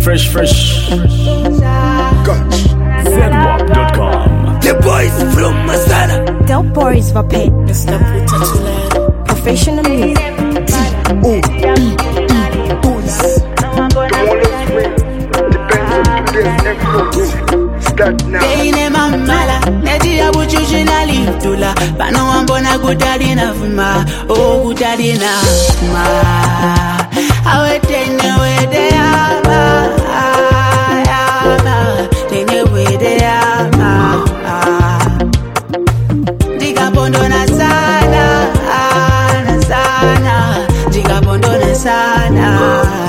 Fresh. ZWAP.com. The boys from Masala. Del Boys va pay. Professional music. Beine mamala, nedia bujuji na liftula. Bano wambona gudadi na fuma, oh gudadi na fuma. Awe tene wede ama, tene wede ama. Diga bondo na sana, diga bondo na sana.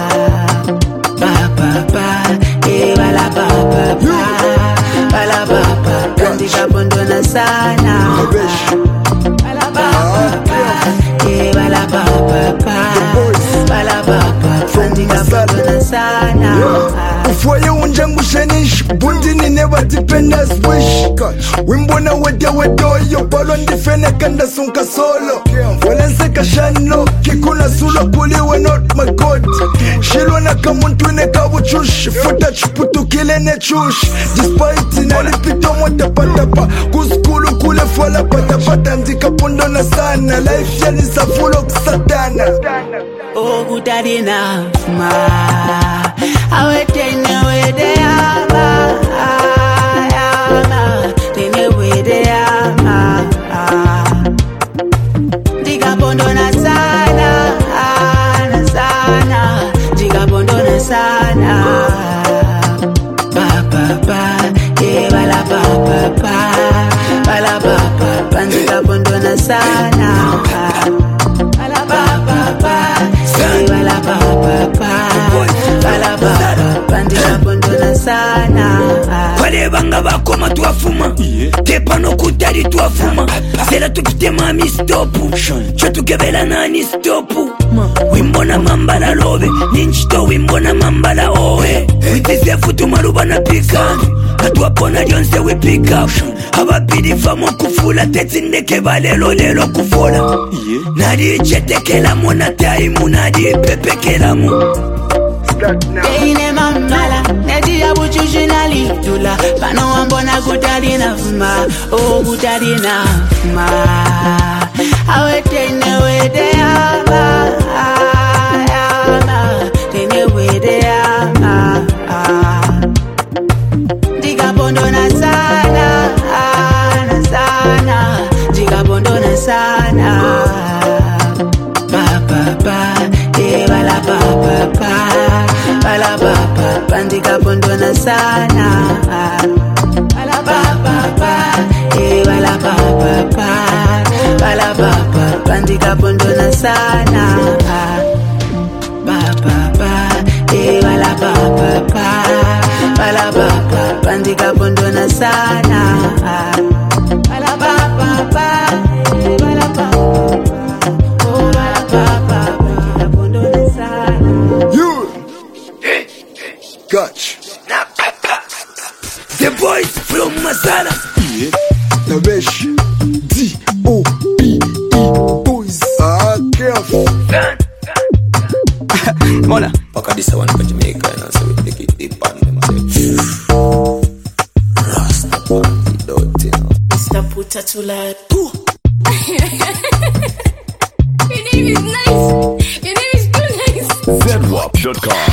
Kabondona sana bala baba fandika kabondona sana ufoye unjangushanish bundini never dependence wish wimbona wedoyo balo ndifene kanda sunka solo walense kashano kikuna sulo puliwe not my god shilwana kamuntu ne kabuchush futa chiputu kile ne chush despite nalipito motapatapa kuskulu kule fola patapata ndika pondona sana life yani safulo kusatana oh gudadi na ma awe tene wede ama tene wede ama diga bondona sana diga bondona sana bala diga bondona sana Banga bakoma tuafuma Tepa no kutari tuafuma Sela tukitema mi stopu Chotukebela nani stopu Wimbona mambala lobe Ninchito wimbona mambala oe Witise futu maruba na pika Atuapona lionse we pick up Ababidi famo kufula Tetindeke balelo lelo kufola Nadi chetekela mona taimu Nadi pepekela mu Beine mamala, nedia bujuji na liftula. Bano wambona gudadi na fuma, oh gudadi na fuma. Awe tene wede ama, tene wede ama. Diga bondo na sana, diga bondo na sana. Bandika bondona sana bala baba bandika bondona sana bala baba bandika bondona sana bala baba Gotcha. The boys from Masala. The Besh. D-O-B-E boys. Careful. Mona, paka this one for Jamaica and so we take it deep on them. Rasta party, don't you know? Mr. Putatula. Your name is nice. Your name is too nice. ZWAP.com.